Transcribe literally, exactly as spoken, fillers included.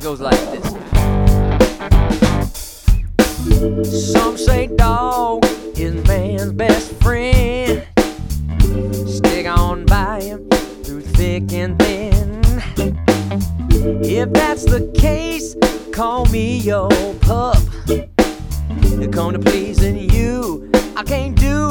goes like this. Some say dog is man's best friend. Stick on by him through thick and thin. If that's the case, call me your pup. Come to pleasing you, I can't do